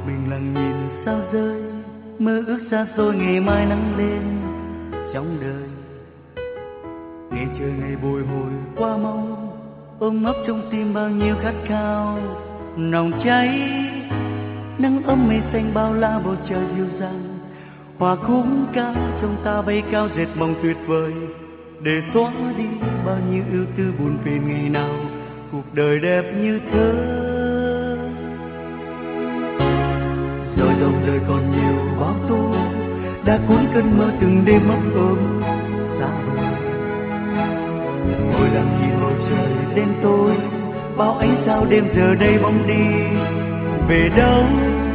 mình lặng nhìn sao rơi, mơ ước xa xôi ngày mai nắng lên trong đời. Ngày trời ngày bồi hồi qua mau, ôm ấp trong tim bao nhiêu khát khao nồng cháy. Nắng ấm mây xanh bao la bầu trời dịu dàng, hòa khúc ca trong ta bay cao dệt mộng tuyệt vời, để xóa đi bao nhiêu ưu tư buồn phiền ngày nào cuộc đời đẹp như thơ. Rồi dòng đời còn nhiều bao tố đã cuốn cơn mơ từng đêm ấp ôm xa vời. Ngồi lặng nhìn bầu trời đêm tối, bao ánh sao đêm giờ đây bóng đi về đâu.